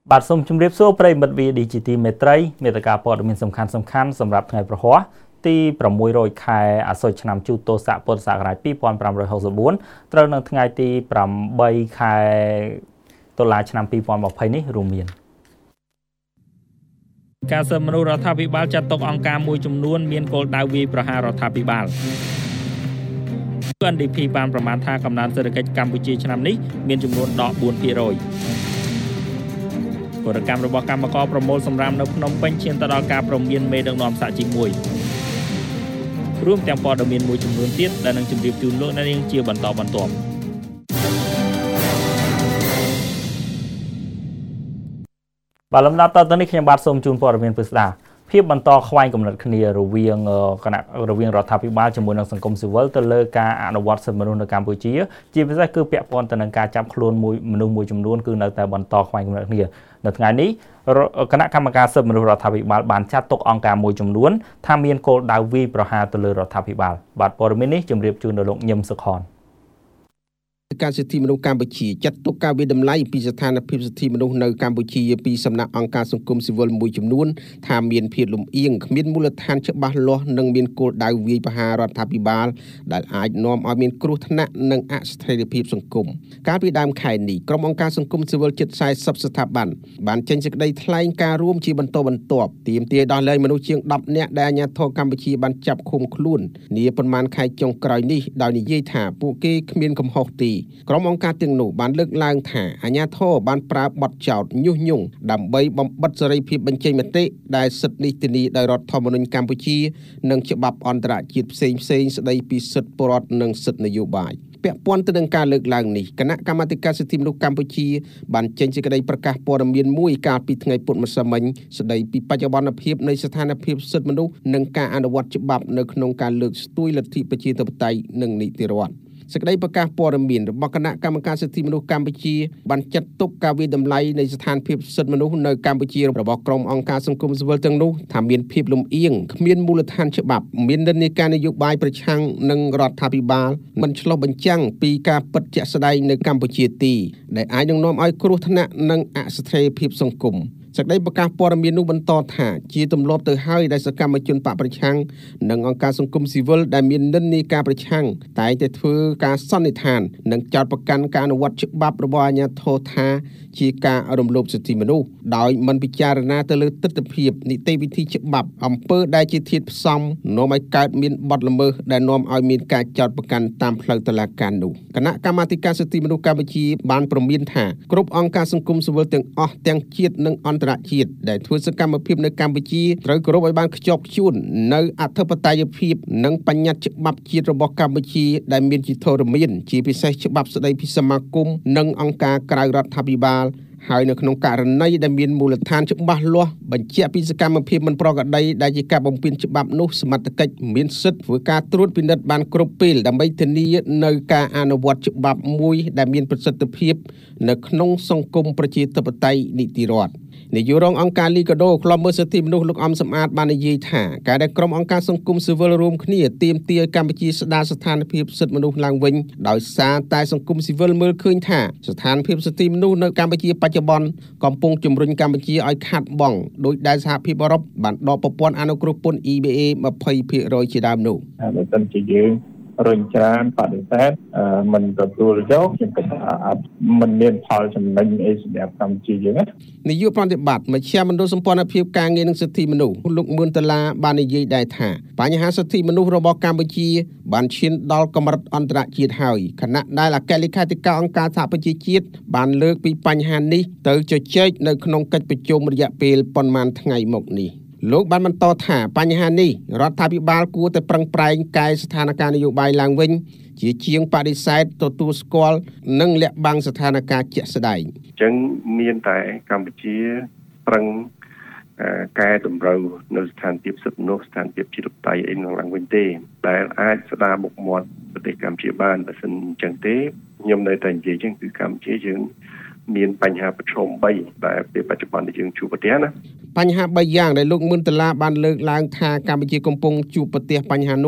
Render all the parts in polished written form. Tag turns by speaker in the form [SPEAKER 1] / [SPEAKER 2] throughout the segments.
[SPEAKER 1] បាទសូមជម្រាបសួរប្រិយមិត្ត VDGT មេត្រីមេត្តាព័ត៌មានសំខាន់សម្រាប់ថ្ងៃប្រហ័សទី600ខែអាសត់ឆ្នាំជូតោស័កពុទ្ធសករាជ2564ត្រូវនៅថ្ងៃទី8ខែតុលាឆ្នាំ2020នេះរួមមានការសិទ្ធិមនុស្សរដ្ឋាភិបាលចាត់ទុកអង្គការមួយចំនួនមានគោលដៅវាយប្រហាររដ្ឋាភិបាលUNDP បានប្រមាណថាកំណើនសេដ្ឋកិច្ចកម្ពុជាឆ្នាំនេះមានចំនួនដក 4%គោលកម្មរបស់កម្មករប្រមូលសម្រាមនៅភ្នំពេញឈានទៅដល់ការព្រមានមេដឹកនាំសាជីមួយរួមទាំងព័ត៌មានមួយចំនួនទៀតដែលនឹងជម្រាបជូនលោកអ្នកនាងជាបន្តបន្ទាប់បាទលំដាប់តទៅនេះខ្ញុំបាទសូមជូនព័ត៌មានពិស្ដាភាពបន្តខ្វែងគំនិតគ្នារវាងរដ្ឋាភិបាលជាមួយនឹងសង្គមស៊ីវិលទៅលើការអនុវត្តសិទ្ធិមនុស្សនៅកម្ពុជាជាពិសេសគឺពាក់ព័ន្ធទៅនឹងការចាប់ខ្លួនមនុស្សមួយចំនួនគឺនៅតែបន្តខ្វែងគំនិតគ្នានៅថ្ងៃនេះគណៈកម្មការសិទ្ធិមនុស្សរដ្ឋាភិបាលបានចាត់ទុកអង្គការមួយចំនួនថាមានគោលដៅវាយប្រហារទៅលើរដ្ឋាភិបាលបាទព័ត៌មាននេះជម្រាបជូនដល់លោកញឹមសុខន
[SPEAKER 2] ការសិទ្ធិមនុស្សកម្ពុជាចាត់ទុកការវិតម្លៃពីស្ថានភាពសិទ្ធិមនុស្សនៅកម្ពុជាពីសំណាក់អង្គការសង្គមស៊ីវិលមួយចំនួនថាមានភាពលំអៀងគ្មានមូលដ្ឋានច្បាស់លាស់និងមានគោលដៅវាយប្រហាររដ្ឋាភិបាលដែលអាចនាំឲ្យមានគ្រោះថ្នាក់និងអស្ថិរភាពសង្គមកាលពីដើមខែនេះក្រុមអង្គការសង្គមស៊ីវិលជិត40ស្ថាប័នបានចេញសេចក្តីថ្លែងការណ៍រួមជាបន្តបន្ទាប់ទាមទារដោះលែងមនុស្សជាង10នាក់ដែលអាជ្ញាធរកម្ពុជាបានចាប់ឃុំខ្លួននាប៉ុន្មានខែចុងក្រោយនេះដោយនិយាយថាពួកគេគ្មានកំហុសទេក្រុមអង្គការទាំងនោះបានលើកឡើងថាអាជ្ញាធរបានប្រើបទចោទញុះញង់ដើម្បីបំបិទសេរីភាពបញ្ចេញមតិដែលសិទ្ធិនេះធានាដោយរដ្ឋធម្មនុញ្ញកម្ពុជានិងច្បាប់អន្តរជាតិផ្សេងៗស្តីពីសិទ្ធិពលរដ្ឋនិងសិទ្ធិនយោបាយពាក់ព័ន្ធទៅនឹងការលើកឡើងនេះគណៈកម្មាធិការសិទ្ធិមនុស្សកម្ពុជាបានចេញសេចក្តីប្រកាសព័ត៌មានមួយកាលពីថ្ងៃពុធម្សិលមិញស្តីពីបច្ចុប្បន្នភាពនៃស្ថានភាពសិទ្ធិមនុស្សនិងការអនុវត្តច្បាប់នៅក្នុងការលើកស្ទួយលទ្ធិប្រជាធិបតេយ្យនិងនីតិរដ្ឋសេចក្តីប្រកាសព័ត៌មានរបស់គណៈកម្មការសិទ្ធិមនុស្សកម្ពុជាបានចាត់ទុកការវិតម្លៃនៃស្ថានភាពសិទ្ធិមនុស្សនៅកម្ពុជារបស់ក្រុមអង្គការសង្គមស៊ីវិលទាំងនោះថាមានភាពលំអៀងគ្មានមូលដ្ឋានច្បាប់មាននិន្នាការនយោបាយប្រឆាំងនឹងរដ្ឋាភិបាលមិនឆ្លុះបញ្ចាំងពីការពិតជាក់ស្ដែងនៅកម្ពុជាទេដែលអាចនឹងនាំឲ្យគ្រោះថ្នាក់និងអស្ថិរភាពសង្គមសេចក្តីប្រកាសព័ត៌មាននោះបន្តថាជាទម្លាប់ទៅហើយដែលសកម្មជនបកប្រឆាំងនិងអង្គការសង្គមស៊ីវិលដែលមាននិន្នាការប្រឆាំងតែងតែធ្វើការសន្និដ្ឋាននិងចោទប្រកាន់ការអនុវត្តច្បាប់របស់អាជ្ញាធរថាជាការរំលោភសិទ្ធិមនុស្សដោយមិនពិចារណាទៅលើទស្សនវិជ្ជានីតិវិធីច្បាប់អំពើដែលជាធាតុផ្សំនាំឲ្យកើតមានបទល្មើសដែលនាំឲ្យមានការចោទប្រកាន់តាមផ្លូវតុលាការនោះគណៈកម្មាធិការសិទ្ធិមនុស្សកម្ពុជាបានព្រមានថាគ្រប់អង្គការសង្គមស៊ីវិលទាំងអស់ទាំងជាតិនិងអន្តរជាតិដែលធ្វើសកម្មភាពនៅកម្ពុជាត្រូវគោរពឲ្យបានខ្ជាប់ខ្ជួននៅអធិបតេយ្យភាពនិងបញ្ញត្តិច្បាប់ជាតិរបស់កម្ពុជាដែលមានជាធរមានជាពិសេសច្បាប់ស្តីពីសមាគមនិងអង្គការក្រៅរដ្ឋាភិបាលហើយនៅក្នុងករណីដែលមានមូលដ្ឋានច្បាស់លាស់បញ្ជាក់ពីសកម្មភាពមិនប្រក្រតីដែលជាការបំពានច្បាប់នោះសមត្ថកិច្ចមានសិទ្ធិធ្វើការត្រួតពិនិត្យបានគ្រប់ពេលដើម្បីធានានៅការអនុវត្តច្បាប់មួយដែលមានប្រសិទ្ធភាពនៅក្នុងសង្គមប្រជាធិបតេយ្យនីតិរដ្ឋនាយករងអង្គការលីកាដូក្លំមើលសិទ្ធិមនុស្សលោកអំសំអាតបាននិយាយថាការដែលក្រុមអង្គការសង្គមស៊ីវិលរួមគ្នាទាមទារកម្ពុជាស្ដារស្ថានភាពសិទ្ធិមនុស្សឡើងវិញដោយសារតែសង្គមស៊ីវិលមើលឃើញថាស្ថានភាពសិទ្ធិមនុស្សនៅកម្ពុជាបច្ចុប្បន្នកំពុងជំរុញកម្ពុជាឲ្យខាតបង់ដោយដែលសហភាពអឺរ៉ុបបានដកប្រព័ន្ធអនុគ្រោះពន្ធ EBA 20% ជាដើមនោះ
[SPEAKER 3] បើសិនជាយើងរុញច្រានបដិសេធមិនទទួលយកខ្ញុំគិតថាអត់មិនមានផលចំណេញអីសម្រាប់កម្ពុជាយើងណា
[SPEAKER 2] នាយកប្រតិបត្តិមជ្ឈមណ្ឌលសម្ព័ន្ធភាពការងារនិងសិទ្ធិមនុស្សលោកមឿនតាឡាបាននិយាយដែរថាបញ្ហាសិទ្ធិមនុស្សរបស់កម្ពុជាបានឈានដល់កម្រិតអន្តរជាតិហើយខណៈដែលអគ្គលេខាធិការអង្គការសហប្រជាជាតិបានលើកពីបញ្ហានេះទៅជជែកនៅក្នុងកិច្ចប្រជុំរយៈពេលប៉ុន្មានថ្ងៃមកនេះលោកបានបន្តថាបញ្ហានេះរដ្ឋាភិបាលគួរតែប្រឹងប្រែងកែស្ថានភាពនយោបាយឡើងវិញជាជាងបដិសេធទទួលស្គាល់និងលាក់បាំងស្ថានភាពជាក់ស្ដែង
[SPEAKER 4] អញ្ចឹងមានតែកម្ពុជាប្រឹងកែតម្រូវនៅស្ថានភាពសិទ្ធិមនុស្សស្ថានភាពជាតៃអីនឹងឡើងវិញទេដែលអាចស្ដារមុខមាត់ប្រទេសកម្ពុជាបានបើមិនអញ្ចឹងទេខ្ញុំនៅតែនិយាយចឹងគឺកម្ពុជាយើងមានបញ្ហាប្រឈម3ដែលពេលបច្ចុប្បន្នយើងជួបប្រទះណា
[SPEAKER 2] បញ្ហា3យ៉ាងដែលលោកមឿនតាឡាបានលើកឡើងថាកម្ពុជាកំពុងជួបប្រទះបញ្ហានោះ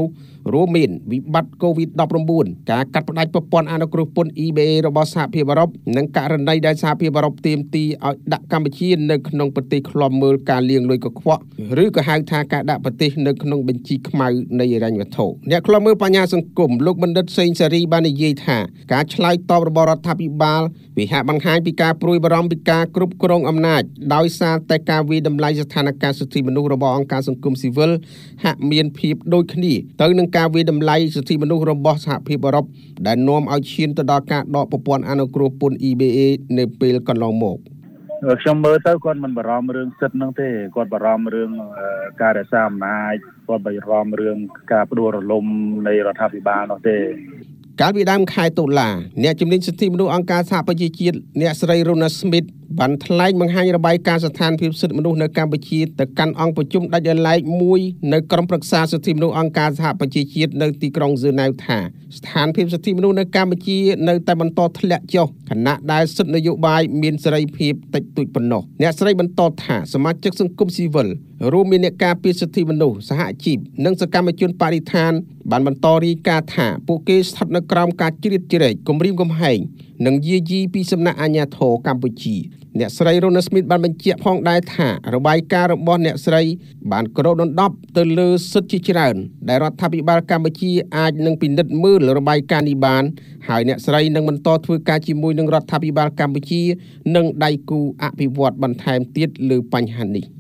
[SPEAKER 2] រួមមានវិបត្តិ COVID-19 ការកាត់ផ្តាច់ប្រព័ន្ធអនុគ្រោះពន្ធ EBA របស់សហភាពអឺរ៉ុបនិងករណីដែលសហភាពអឺរ៉ុបទាមទារឲ្យដាក់កម្ពុជានៅក្នុងប្រទេសឃ្លាំមើលការលាងលុយកខ្វក់ឬក៏ហៅថាការដាក់ប្រទេសនៅក្នុងបញ្ជីខ្មៅនៃហិរញ្ញវត្ថុអ្នកឃ្លាំមើលបញ្ញាសង្គមលោកបណ្ឌិតសេងសេរីបាននិយាយថាការឆ្លើយតបរបស់រដ្ឋាភិបាលវាហាក់បង្ហាញពីការព្រួយបារម្ភពីការគ្រប់គ្រងអំណាចដោយសារតែការវាយតម្លៃស្ថានភាពសិទ្ធិមនុស្សរបស់អង្គការសង្គមស៊ីវិលហាក់មានភាពដូចគ្នាទៅនឹងការវាយតម្លៃសិទ្ធិមនុស្សរបស់សហភាពអឺរ៉ុបដែលនាំឲ្យឈានទៅដល់ការដកប្រព័ន្ធអនុគ្រោះពន្ធ EBA នៅពេលកន្លងមក
[SPEAKER 5] ខ្ញុំមើលទៅគាត់មិនបារម្ភរឿងសិទ្ធិហ្នឹងទេគាត់បារម្ភរឿងការរក្សាអំណាចគាត់បារម្ភរឿងការផ្ដួលរលំនៃរដ្ឋាភិបាលនោះទេ
[SPEAKER 2] កាលពីដើមខែតុលាអ្នកជំនាញសិទ្ធិមនុស្សអង្គការសហប្រជាជាតិអ្នកស្រី Rona Smith បានថ្លែងបង្ហាញរបាយការណ៍ស្ថានភាពសិទ្ធិមនុស្សនៅកម្ពុជាទៅកាន់អង្គប្រជុំដាច់ដោយឡែកមួយនៅក្រុមប្រឹក្សាសិទ្ធិមនុស្សអង្គការសហប្រជាជាតិនៅទីក្រុងហ្សឺណែវថាស្ថានភាពសិទ្ធិមនុស្សនៅកម្ពុជានៅតែបន្តធ្លាក់ចុះខណៈដែលសិទ្ធិនយោបាយមានសេរីភាពតិចតួចប៉ុណ្ណោះអ្នកស្រីបន្តថាសមាជិកសង្គមស៊ីវិលរួមមានអ្នកការពារសិទ្ធិមនុស្សសហជីពនិងសកម្មជនបរិស្ថានបានបន្តរាយការណ៍ថាពួកគេស្ថិតនៅក្រោមការជ្រៀតជ្រែកគំរាមកំហែងនិងយាយីពីសំណាក់អាជ្ញាធរកម្ពុជាអ្នកស្រី Rona Smith បានបញ្ជាក់ផងដែរថារបាយការណ៍របស់អ្នកស្រីបានគ្របដណ្ដប់ទៅលើសិទ្ធិជាច្រើនដែលរដ្ឋាភិបាលកម្ពុជាអាចនឹងពិនិត្យមើលរបាយការណ៍នេះបានហើយអ្នកស្រីនឹងបន្តធ្វើការជាមួយនឹងរដ្ឋាភិបាលកម្ពុជានិងដៃគូអភិវឌ្ឍបន្ថែមទៀតលើបញ្ហានេះ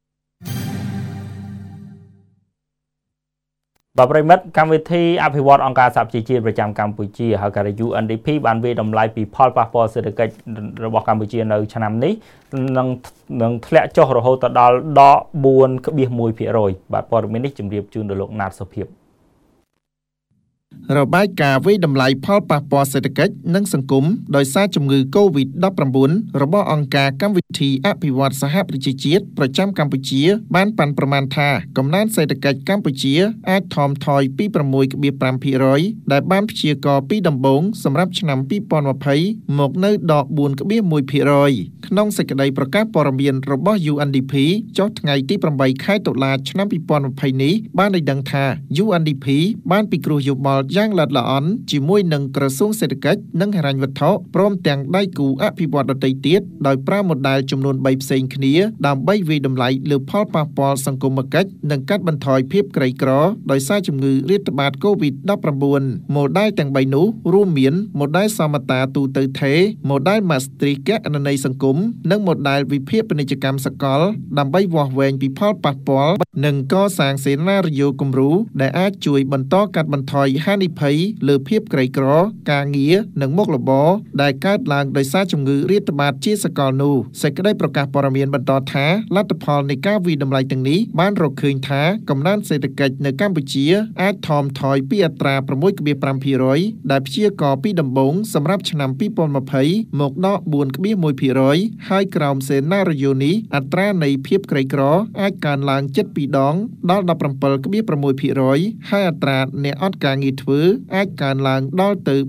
[SPEAKER 1] បាទប្រិមិត្តកម្មវិធីអភិវឌ្ឍអង្គការសហប្រជាជាតិប្រចាំកម្ពុជាហៅកាត់ UNDP បានវាយតម្លៃពីផលប៉ះពាល់សេដ្ឋកិច្ចរបស់កម្ពុជានៅឆ្នាំនេះនឹងធ្លាក់ចុះរហូតដល់ដក 4.1% បាទព័ត៌មាននេះជម្រាបជូនដល់លោកណាតសុភាព
[SPEAKER 6] របាយការណ៍វិយតម្លៃផលប៉ះពាល់សេដ្ឋកិច្ចនិងសង្គមដោយសារជំងឺ COVID-19 របស់អង្គការកម្មវិធីអភិវឌ្ឍសហប្រជាជាតិប្រចាំកម្ពុជាបានប៉ាន់ប្រមាណថាកំណើនសេដ្ឋកិច្ចកម្ពុជាអាចថមថយពី 6.5% ដែលបានព្យាករណ៍ពីដំបូងសម្រាប់ឆ្នាំ 2020 មកនៅដក 4.1% ក្នុងសេចក្តីប្រកាសព័ត៌មានរបស់ UNDP ចុះថ្ងៃទី 8 ខែតុលាឆ្នាំ 2020 នេះបានឲ្យដឹងថា UNDP បានពិគ្រោះយោបល់យ៉ាងល្អិតល្អន់ជាមួយនឹងក្រសួងសេដ្ឋកិច្ចនិងហិរញ្ញវត្ថុព្រមទាំងដៃគូអភិវឌ្ឍន៍ដទៃទៀតដោយប្រើម៉ូដែលចំនួន3ផ្សេងគ្នាដើម្បីវាយតម្លៃលើផលប៉ះពាល់សង្គមគិច្ចនិងកាត់បន្ថយភាពក្រីក្រដោយសារជំងឺរាតត្បាត COVID-19 ម៉ូដែលទាំង3នោះរួមមានម៉ូដែលសមតាទូទៅថេម៉ូដែលម៉ាស្ទ្រីកគណនេយ្យសង្គមនិងម៉ូដែលវិភាគពាណិជ្ជកម្មសកលដើម្បីវាស់វែងពីផលប៉ះពាល់និងកសាងសេណារីយ៉ូគំរូដែលអាចជួយបន្តកាត់បន្ថយហានិភ័យលើភាពក្រីក្រការងារនិងមុខរបរដែលកើតឡើងដោយសារជំងឺរាតត្បាតជាសកលនោះសេចក្តីប្រកាសព័ត៌មានបន្តថាលទ្ធផលនៃការវិយតម្លៃទាំងនេះបានរកឃើញថាកំណើនសេដ្ឋកិច្ចនៅកម្ពុជាអាចថមថយពីអត្រា 6.5% ដែលព្យាករណ៍ពីដំបូងសម្រាប់ឆ្នាំ 2020 មកដល់ 4.1% ហើយក្រោមសេណារីយ៉ូនេះអត្រានៃភាពក្រីក្រអាចកើនឡើងជិត2ដងដល់ 17.6% ហើយអត្រាអ្នកអត់ការងារធ្វើអាចកើនឡើងដល់ទៅ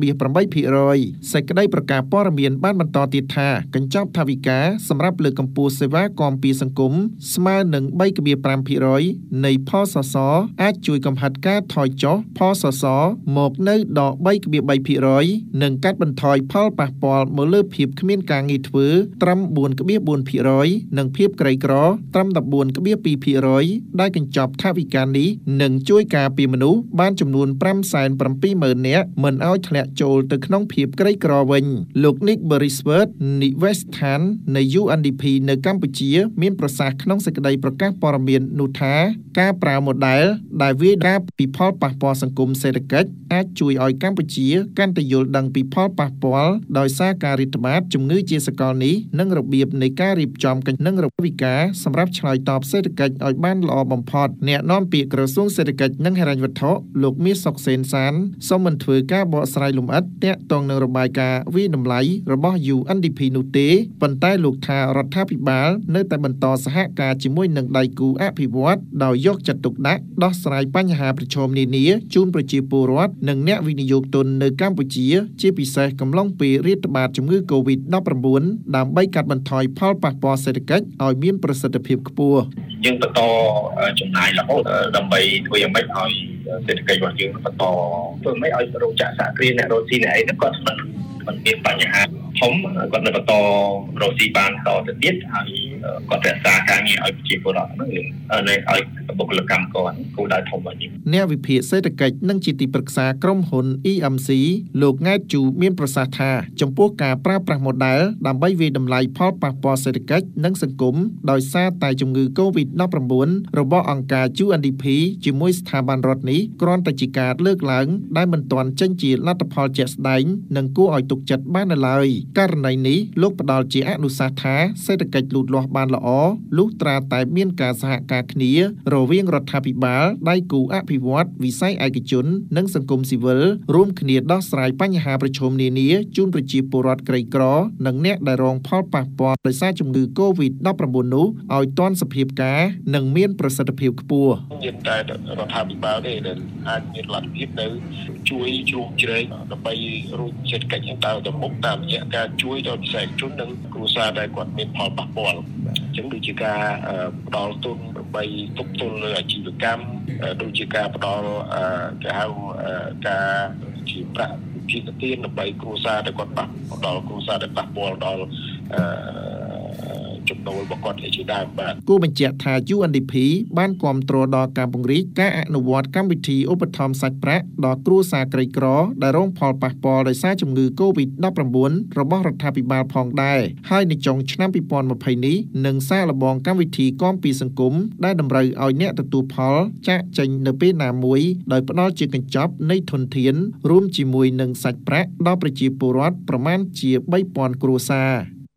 [SPEAKER 6] 4.8% សេចក្តីប្រកាសព័ត៌មានបានបន្តទៀតថាកញ្ចប់ថវិកាសម្រាប់លើកកម្ពស់សេវាគាំពារសង្គមស្មើនឹង 3.5% នៃផលសសរអាចជួយកំហាត់ការថយចុះផលសសរមកនៅដល់ 3.3% និងកាត់បន្ថយផលប៉ះពាល់មកលើភាពគ្មានការងារធ្វើត្រឹម 4.4% និងភាពក្រីក្រត្រឹម 14.2% ដែលកញ្ចប់ថវិកានេះនឹងជួយការពារមនុស្សបានចំនួន 570,000 នាក់មិនឲ្យធ្លាក់ចូលទៅក្នុងភាពក្រីក្រវិញលោក Nick Beresford និវេសដ្ឋាននៃ UNDP នៅកម្ពុជាមានប្រសាសន៍ក្នុងសេចក្តីប្រកាសព័ត៌មាននោះថាការប្រើម៉ូដែលដែលវាយការពីផលប៉ះពាល់សង្គមសេដ្ឋកិច្ចអាចជួយឲ្យកម្ពុជាកាន់តែយល់ដឹងពីផលប៉ះពាល់ដោយសារការរាតត្បាតជំងឺជាសកលនេះនិងរបៀបនៃការរៀបចំនិងរវិការសម្រាប់ឆ្លើយតបសេដ្ឋកិច្ចឲ្យបានល្អបំផុតអ្នកនាំពាក្យក្រសួងសេដ្ឋកិច្ចនិងហិរញ្ញវត្ថុលោកមាសសុកសេនសានសូមមិនធ្វើការបកស្រាយលម្អិតទាក់ទងនឹងរបាយការណ៍វិយតម្លៃរបស់ UNDP នោះទេប៉ុន្តែលោកថារដ្ឋាភិបាលនៅតែបន្តសហការជាមួយនឹងដៃគូអភិវឌ្ឍន៍ដោយយកចិត្តទុកដាក់ដោះស្រាយបញ្ហាប្រឈមនានាជូនប្រជាពលរដ្ឋនិងអ្នកវិនិយោគទុននៅកម្ពុជាជាពិសេសកំឡុងពេលរាតត្បាតជំងឺ COVID-19 ដើម្បីកាត់បន្ថយផលប៉ះពាល់សេដ្ឋកិច្ចឲ្យមានប្រសិទ្ធភាពខ្ពស់
[SPEAKER 7] យើងបន្តចំណាយរហូតដើម្បីធ្វើយ៉ាងម៉េចឲ្យសេដ្ឋកិច្ចរបស់យើងបន្តធ្វើមិនឲ្យរោងចក្រសហគ្រាសអ្នករកស៊ីអ្នកអីហ្នឹងគាត់មិនមានបញ្ហាធំគាត់នៅបន្តរកស៊ីបានតទៅទៀតហើយគាត់រក្សាការងារឲ្យប្រជាពលរដ្ឋហ្នឹងឲ្យបុគ្គលិកកម្មករគោលដៅធំរបស់យើង
[SPEAKER 6] អ្នកវិភាគសេដ្ឋកិច្ចនិងជាទីប្រឹក្សាក្រុមហ៊ុន EMC លោកង៉ែតជូមានប្រសាសន៍ថាចំពោះការប្រើប្រាស់ model ដើម្បីវាយតម្លៃផលប៉ះពាល់សេដ្ឋកិច្ចនិងសង្គមដោយសារតែជំងឺ COVID-19 របស់អង្គការ UNDP ជាមួយស្ថាប័នរដ្ឋនេះគ្រាន់តែជាការលើកឡើងដែលមិនទាន់ចេញជាលទ្ធផលជាក់ស្ដែងនិងគួរឲ្យទុកចិត្តបាននៅឡើយករណីនេះលោកផ្ដល់ជាអនុសាសន៍ថាសេដ្ឋកិច្ចលូតលាស់បានល្អលុះត្រាតែមានការសហការគ្នារវាងរដ្ឋាភិបាលដៃគូអភិវឌ្ឍវិស័យឯកជននិងសង្គមស៊ីវិលរួមគ្នាដោះស្រាយបញ្ហាប្រឈមនានាជូនប្រជាពលរដ្ឋក្រីក្រនិងអ្នកដែលរងផលប៉ះពាល់ដោយសារជំងឺ COVID-19 នោះឲ្យទាន់សភាពការនិងមានប្រសិទ្ធភាពខ្ពស់
[SPEAKER 7] មានតែរដ្ឋាភិបាលទេដែលអាចមានលទ្ធភាពទៅជួយជ្រោមជ្រែងដើម្បីរួចសេដ្ឋកិច្ចឲ្យដើរទៅមុខតាមរយៈការជួយដល់វិស័យឯកជននិងគ្រួសារដែលគាត់មានផលប៉ះពាល់អញ្ចឹងដូចជាការផ្ដល់ទុនដើម្បីទប់ទល់លើអាជីវកម្មដូចជាការផ្ដល់គេហៅការជាប្រាក់ជាទានដើម្បីគ្រួសារដែលគាត់ប៉ះដល់គ្រួសារដែលប៉ះពាល់ដល់ចំណូលរបស់គាត់ជាដើមបាទ
[SPEAKER 6] គូបញ្ជាក់ថា UNDP បានគាំទ្រដល់ការពង្រីកការអនុវត្តកម្មវិធីឧបត្ថម្ភសាច់ប្រាក់ដល់គ្រួសារក្រីក្រដែលរងផលប៉ះពាល់ដោយសារជំងឺ COVID-19 របស់រដ្ឋាភិបាលផងដែរហើយនៅចុងឆ្នាំ2020នេះនឹងសាកល្បងកម្មវិធីគាំពារសង្គមដែលតម្រូវឲ្យអ្នកទទួលផលចាក់ចេញនៅពេលណាមួយដោយផ្ដល់ជាកញ្ចប់នៃធនធានរួមជាមួយនឹងសាច់ប្រាក់ដល់ប្រជាពលរដ្ឋប្រមាណជា 3,000 គ្រួសារ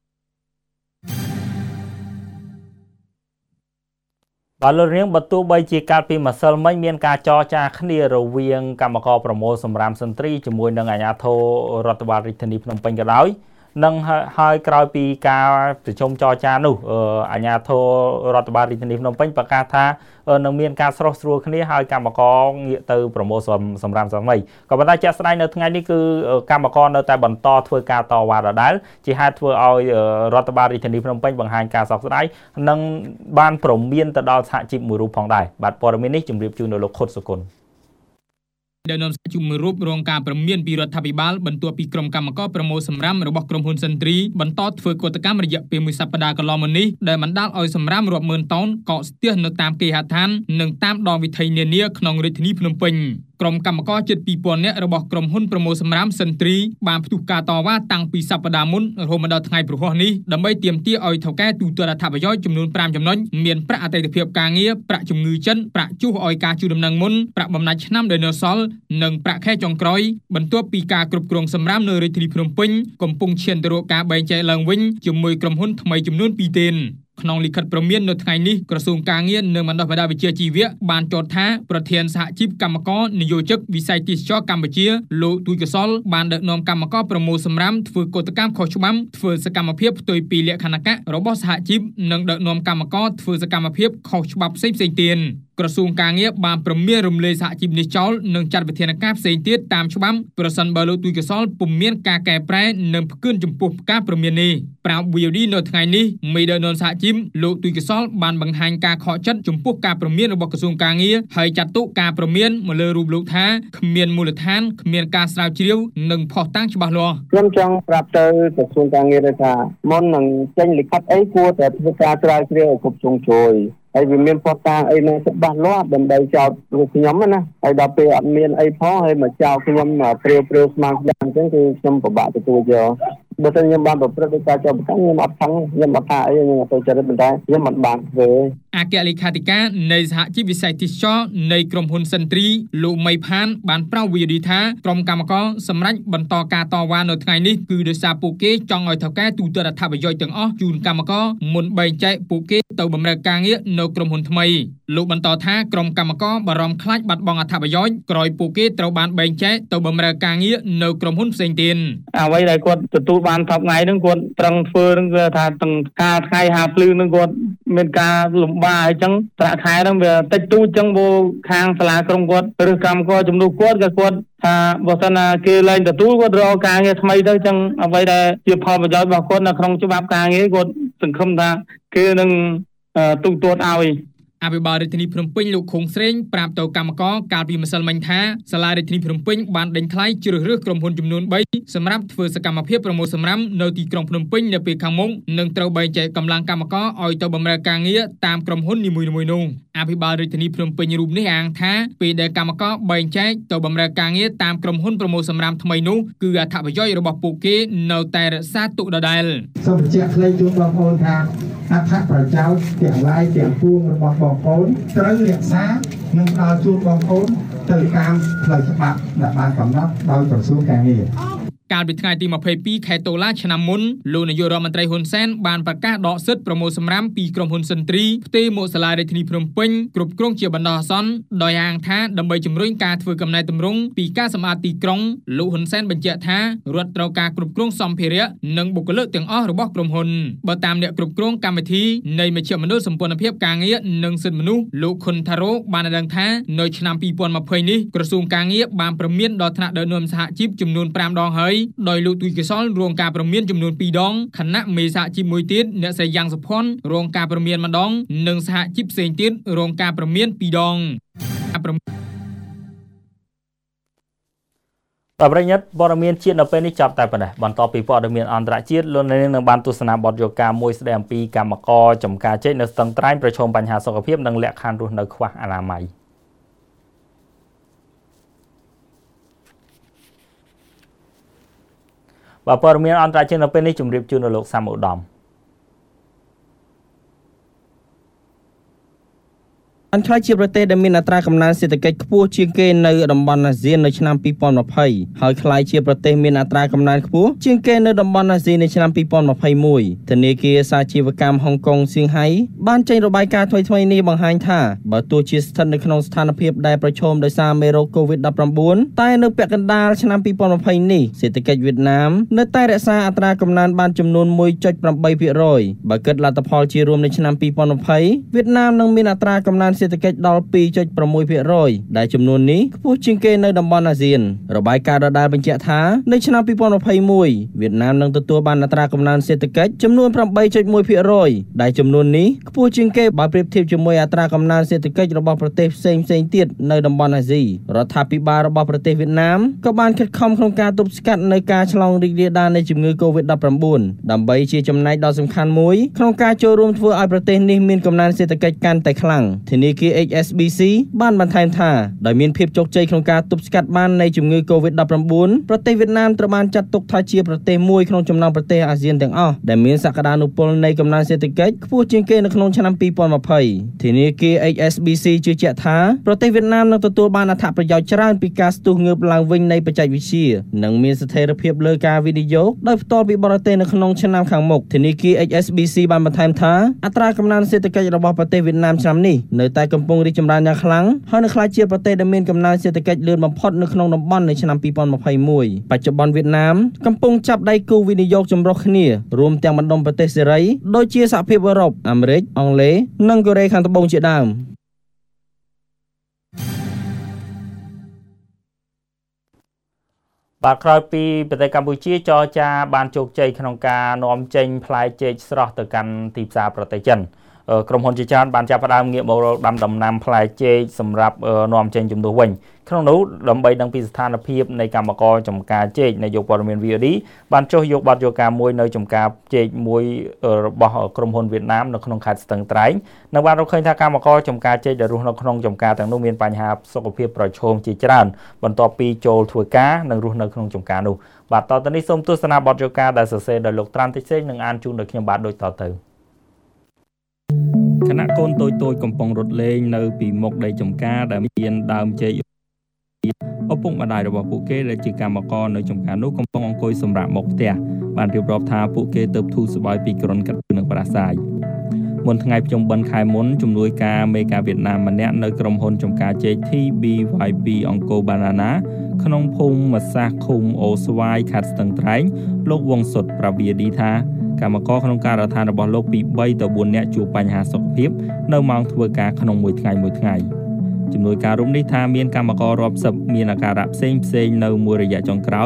[SPEAKER 1] បាទលោកនាងបើទោះបីជាកាលពីម្សិលមិញមានការចរចាគ្នារវាងគណៈកម្មការប្រមូលសម្រាមសន្ត្រីជាមួយនឹងអាជ្ញាធររដ្ឋបាលរាជធានីភ្នំពេញក៏ដោយនឹងហើយក្រោយពីការប្រជុំចរចានោះអាជ្ញាធររដ្ឋបាលរាជធានីភ្នំពេញប្រកាសថានឹងមានការស្រោះស្រួលគ្នាហើយគណៈកម្មការងាកទៅប្រមូលសម្រាមថ្មីក៏ប៉ុន្តែជាក់ស្ដែងនៅថ្ងៃនេះគឺគណៈកម្មការនៅតែបន្តធ្វើការតវ៉ាដដែលជាហេតុធ្វើឲ្យរដ្ឋបាលរាជធានីភ្នំពេញបង្ហាញការសោកស្ដាយនិងបានព្រមានទៅដល់សហជីពមួយរូបផងដែរបាទព័ត៌មាននេះជម្រាបជូនដល់លោកខុតសុគន្ធ
[SPEAKER 8] ដែលនាំសហជីពមួយរូបរងការព្រមានពីរដ្ឋាភិបាលបន្ទាប់ពីក្រុមកម្មការប្រមូលសម្រាមរបស់ក្រុមហ៊ុនសិនទ្រីបន្តធ្វើកតកម្មរយៈពេលមួយសប្តាហ៍កន្លងមកនេះដែលបណ្ដាលឲ្យសម្រាមរាប់ម៉ឺនតោនកកស្ទះនៅតាមគេហដ្ឋាននិងតាមដងវិថីនានាក្នុងរាជធានីភ្នំពេញក្រុមកម្មការជិត 2000 នាក់របស់ក្រុមហ៊ុនប្រមូលសម្រាមសិនទ្រីបានផ្ទុះការតវ៉ាតាំងពីសប្តាហ៍មុនរហូតមកដល់ថ្ងៃព្រហស្បតិ៍នេះដើម្បីទាមទារឲ្យថៅកែទូតរដ្ឋាភិបាលចំនួន5ចំណុចមានប្រាក់អតីតភាពការងារប្រាក់ជំងឺចិនប្រាក់ជួសឲ្យការជួលដំណឹងមុនប្រាក់បំណាច់ឆ្នាំដែលនៅសល់និងប្រាក់ខែចុងក្រោយបន្ទាប់ពីការគ្រប់គ្រងសម្រាមនៅរាជធានីភ្នំពេញកំពុងឈានទៅរកការបែងចែកឡើងវិញជាមួយក្រុមហ៊ុនថ្មីចំនួន2ទេនក្នុងលិខិតព្រមាននៅថ្ងៃនេះក្រសួងការងារនិងបណ្ដុះបណ្ដាលវិជ្ជាជីវៈបានចោទថាប្រធានសហជីពកម្មករនយោជិកវិស័យទេសចរកម្ពុជាលោកទូយកសលបានដឹកនាំកម្មករប្រមូលសម្រាមធ្វើកតកម្មខុសច្បាប់ធ្វើសកម្មភាពផ្ទុយពីលក្ខណៈរបស់សហជីពនិងដឹកនាំកម្មករធ្វើសកម្មភាពខុសច្បាប់ផ្សេងៗទៀតក្រសួងការងារបានព្រមានរំលាយសហជីពនេះចោលនិងចាត់វិធានការផ្សេងទៀតតាមច្បាប់ប្រសិនបើលោកទូយកសលពុំមានការកែប្រែនិងផ្គឿនចំពោះការព្រមាននេះប្រាប់ VOD នៅថ្ងៃនេះមេដឹកនាំសហជីពលោកទូយកសលបានបង្ហាញការខកចិត្តចំពោះការព្រមានរបស់ក្រសួងការងារហើយចាត់ទុកការព្រមានមកលើរូបលោកថាគ្មានមូលដ្ឋានគ្មានការស្រាវជ្រាវនិងផុសតាំងច្បាស់លាស់
[SPEAKER 9] ខ្ញុំចង់ប្រាប់ទៅក្រសួងការងារថាមុននឹងចេញលិខិតអីគួរតែធ្វើការស្រាវជ្រាវឲ្យគ្រប់ជ្រុងជ្រោយហើយវាមានផុសតាងអីនៅច្បាស់លាស់ដើម្បីចោទខ្ញុំណាហើយដល់ពេលអត់មានអីផងហើយមកចោទខ្ញុំព្រាវស្មារតីអញ្ចឹងគឺខ្ញុំពិបាកទទួលយកបើតែខ្ញុំបានប្រព្រឹត្តដោយការចោទប្រកាន់ខ្ញុំអត់ខឹងខ្ញុំអត់ថាអីខ្ញុំអត់ទៅចិត្តប៉ុន្តែខ្ញុំមិនបានធ្វើ
[SPEAKER 8] អគ្គលេខាធិការនៃសហជីពវិស័យទេសចរនៃក្រុមហ៊ុនសិនទ្រីលោកមីផានបានប្រាប់ VOD ថាក្រុមកម្មការសម្រាប់បន្តការតវ៉ានៅថ្ងៃនេះគឺដោយសារពួកគេចង់ឲ្យថៅកែទូតរដ្ឋាភិបាលទាំងអស់ជូនកម្មករមុនបែងចែកពួកគេទៅបម្រើការងារនៅក្រុមហ៊ុនថ្មីលោកបន្តថាក្រុមកម្មការបារម្ភខ្លាចបាត់បង់អត្ថប្រយោជន៍ក្រោយពួកគេត្រូវបានបែងចែកទៅបម្រើការងារនៅក្រុមហ៊ុនផ្សេងទៀត
[SPEAKER 9] អ្វីដែលគាត់ទទួលបានថប់ថ្ងៃហ្នឹងគាត់ត្រឹងធ្វើហ្នឹងគឺថាទាំងការថ្ងៃហាភ្លឺហ្នឹងគាត់មានការលំបាកអញ្ចឹងប្រាក់ខែហ្នឹងវាតិចតួចអញ្ចឹងបើខាងសាលាក្រុងគាត់ឬកម្មករជំនួសគាត់ក៏គាត់ថាបើសិនណាគេឡើងទទួលគាត់រកការងារថ្មីទៅអញ្ចឹងអ្វីដែលជាផលប្រយោជន៍របស់គាត់នៅក្នុងច្បាប់ការងារគាត់សង្ឃឹមថាគេនឹងទូទាត់ឲ្យ
[SPEAKER 8] អអភិបាលរាជធានីភ្នំពេញលោកខុងស្រេងប្រាប់ទៅកម្មករកាលពីម្សិលមិញថាសាលារាជធានីភ្នំពេញបានដេញថ្លៃជ្រើសរើសក្រុមហ៊ុនចំនួន3សម្រាប់ធ្វើសកម្មភាពប្រមូលសំរាមនៅទីក្រុងភ្នំពេញនៅពេលខាងមុខនិងត្រូវបែងចែកកម្លាំងកម្មករឲ្យទៅបម្រើការងារតាមក្រុមហ៊ុននីមួយៗនោះអភិបាលរាជធានីភ្នំពេញរូបនេះអាងថាពេលដែលកម្មករបែងចែកទៅបម្រើការងារតាមក្រុមហ៊ុនប្រមូលសំរាមថ្មីនោះគឺអត្ថប្រយោជន៍របស់ពួកគេនៅតែរក្សាទុកដដែល
[SPEAKER 10] សូមបញ្ជាក់ខ្លីជូនបងប្អូនថាអត្ថប្រយោជន៍ទាំងឡាយទាំងពួងរបស់បងប្អូនត្រូវរក្សានិងផ្ដល់ជូនបងប្អូនទៅតាមផ្លូវច្បាប់ដែលបានកំណត់ដោយក្រសួងកាងារ
[SPEAKER 8] កាលពីថ្ងៃទី22ខែតុលាឆ្នាំមុនលោកនាយករដ្ឋមន្ត្រីហ៊ុនសែនបានប្រកាសដកសិទ្ធិប្រមូលសំរាមពីក្រុមហ៊ុនសិនទ្រីផ្ទេរមកសាលារាជធានីភ្នំពេញគ្រប់គ្រងជាបណ្ដោះអាសន្នដោយអាងថាដើម្បីជំរុញការធ្វើកំណែទម្រង់ពីការសម្អាតទីក្រុងលោកហ៊ុនសែនបញ្ជាក់ថារដ្ឋត្រូវការគ្រប់គ្រងសម្ភារៈនិងបុគ្គលិកទាំងអស់របស់ក្រុមហ៊ុនបើតាមអ្នកគ្រប់គ្រងកម្មវិធីនៃមជ្ឈមណ្ឌលសម្ព័ន្ធភាពការងារនិងសិទ្ធិមនុស្សលោកខុនថារ៉ូបានឲ្យដឹងថានៅឆ្នាំ2020នេះក្រសួងការងារបានព្រមានដល់ថ្នាក់ដឹកនាំសហជីពចំនួន5ដងហើយដោយលោកទូចកសលរងការព្រមានចំនួន2ដងខណៈមេសហជីពមួយទៀតអ្នកស្រីយ៉ាងសុភ័ណ្ឌរងការព្រមានម្ដងនិងសហជីពផ្សេងទៀតរងការព្រមាន2ដង
[SPEAKER 1] ប្រិយមិត្តព័ត៌មានជាតិនៅពេលនេះចាប់តែប៉ុណ្ណេះបន្តពីព័ត៌មានអន្តរជាតិលោកនាងនឹងបានទស្សនាបទយកាមួយស្ដីអំពីកម្មករចំការចេកនៅស្ទឹងត្រែងប្រឈមបញ្ហាសុខភាពនិងលក្ខខណ្ឌរស់នៅខ្វះអនាម័យព័ត៌មានអន្តរជាតិនៅពេលនេះជម្រាបជូនដល់លោកសាមឧត្តម
[SPEAKER 11] បានខ្លាយជាប្រទេសដែលមានអត្រាកំណើនសេដ្ឋកិច្ចខ្ពស់ជាងគេនៅតំបន់អាស៊ាននៅឆ្នាំ2020ហើយខ្លាយជាប្រទេសមានអត្រាកំណើនខ្ពស់ជាងគេនៅតំបន់អាស៊ីនៅឆ្នាំ2021ធនាគារសាជីវកម្មហុងកុងសៀងហៃបានចេញរបាយការណ៍ថ្មីៗនេះបង្ហាញថាបើទោះជាស្ថិតនៅក្នុងស្ថានភាពដែលប្រឈមដោយសារមេរោគ COVID-19 តែនៅពាក់កណ្ដាលឆ្នាំ2020នេះសេដ្ឋកិច្ចវៀតណាមនៅតែរក្សាអត្រាកំណើនបានចំនួន 1.8% បើគិតលទ្ធផលជារួមនៅឆ្នាំ2020វៀតណាមនឹងមានអត្រាកំណើនសេដ្ឋកិច្ចដល់ 2.6% ដែលចំនួននេះខ្ពស់ជាងគេនៅតំបន់អាស៊ានរបាយការណ៍ដដែលបញ្ជាក់ថានៅឆ្នាំ2021វៀតណាមនឹងទទួលបានអត្រាកំណើនសេដ្ឋកិច្ចចំនួន 8.1% ដែលចំនួននេះខ្ពស់ជាងគេបើប្រៀបធៀបជាមួយអត្រាកំណើនសេដ្ឋកិច្ចរបស់ប្រទេសផ្សេងៗទៀតនៅតំបន់អាស៊ីរដ្ឋាភិបាលរបស់ប្រទេសវៀតណាមក៏បានខិតខំក្នុងការទប់ស្កាត់នៅការឆ្លងរីករាលដាលនៃជំងឺ COVID-19 ដើម្បីជាចំណែកដ៏សំខាន់មួយក្នុងការចូលរួមធ្វើឲ្យប្រទេសនេះមានកំណើនសេដ្ឋកិច្ចកាន់តែខ្លាំងធានាគារ HSBC បានបន្ថែមថាដោយមានភាពជោគជ័យក្នុងការទប់ស្កាត់បាននៃជំងឺ COVID-19 ប្រទេសវៀតណាមត្រូវបានចាត់ទុកថាជាប្រទេសមួយក្នុងចំណោមប្រទេសអាស៊ានទាំងអស់ដែលមានសក្តានុពលនៃកំណើនសេដ្ឋកិច្ចខ្ពស់ជាងគេនៅក្នុងឆ្នាំ2020ធានាគារ HSBC ជឿជាក់ថាប្រទេសវៀតណាមនឹងទទួលបានអត្ថប្រយោជន៍ច្រើនពីការស្ទុះងើបឡើងវិញនៃបច្ចេកវិទ្យានិងមានស្ថិរភាពលើការវិនិយោគដោយផ្ទាល់ពីបរទេសនៅក្នុងឆ្នាំខាងមុខធានាគារ HSBC បានបន្ថែមថាអត្រាកំណើនសេដ្ឋកិច្ចរបស់ប្រទេសវៀតណាមឆ្នាំនេះនៅតែកំពុងរីកចម្រើនយ៉ាងខ្លាំងហើយនឹងក្លាយជាប្រទេសដែលមានកំណើនសេដ្ឋកិច្ចលឿនបំផុតនៅក្នុងតំបន់នៅឆ្នាំ2021បច្ចុប្បន្នវៀតណាមកំពុងចាប់ដៃគូវិនិយោគចម្រុះគ្នារួមទាំងបណ្ដុំប្រទេសសេរីដូចជាសហភាពអឺរ៉ុបអាមេរិកអង់គ្លេសនិងកូរ៉េខាងត្បូងជាដើម
[SPEAKER 1] បាទក្រោយពីប្រទេសកម្ពុជាចរចាបានជោគជ័យក្នុងការនាំចេញផ្លែចេកស្រស់ទៅកាន់ទីផ្សារប្រទេសចិនក្រុមហ៊ុនជាច្រើនបានចាប់ផ្ដើមងាកមករកដាំដំណាំផ្លែចេកសម្រាប់នាំចេញជំនួសវិញក្នុងនោះដើម្បីដឹងពីស្ថានភាពនៃកម្មករចំការចេកនាយកព័ត៌មាន VOD បានចុះយកបទយកាមួយនៅចំការចេកមួយរបស់ក្រុមហ៊ុនវៀតណាមនៅក្នុងខេត្តស្ទឹងត្រែងនៅបានរកឃើញថាកម្មករចំការចេកដែលរស់នៅក្នុងចំការទាំងនោះមានបញ្ហាសុខភាពប្រឈមជាច្រើនបន្ទាប់ពីចូលធ្វើការនិងរស់នៅក្នុងចំការនោះបាទតទៅនេះសូមទស្សនាបទយកាដែលសរសេរដោយលោកត្រាន់តិចសេងនិងអានជូនដោយខ្ញុំបាទដូចតទៅខណៈកូនតូចកំពុងរត់លេងនៅពីមុខដីចំការដែលមានដើមចេកឪពុកម្ដាយរបស់ពួកគេដែលជាកម្មករនៅចំការនោះកំពុងអង្គុយសម្រាប់មុខផ្ទះបានរៀបរាប់ថាពួកគេទៅធូរស្បើយពីក្រុនកាត់និងប្រាសាយមុនថ្ងៃភ្ជុំបិណ្ឌខែមុនជំនួយការមេការវៀតណាមម្នាក់នៅក្រុមហ៊ុនចំការចេក TBYB អង្គរ Banana ក្នុងភូមិសាសឃុំអូស្វាយខេត្តស្ទឹងត្រែងលោកវងសុតប្រាប់ VOD ថាកម្មករក្នុងការដ្ឋានរបស់លោកពី3ទៅ4នាក់ជួបបញ្ហាសុខភាពនៅម៉ោងធ្វើការក្នុងមួយថ្ងៃជំនួយការរូបនេះថាមានកម្មកររាប់សិបមានអាការៈផ្សេងនៅមួយរយៈចុងក្រោយហ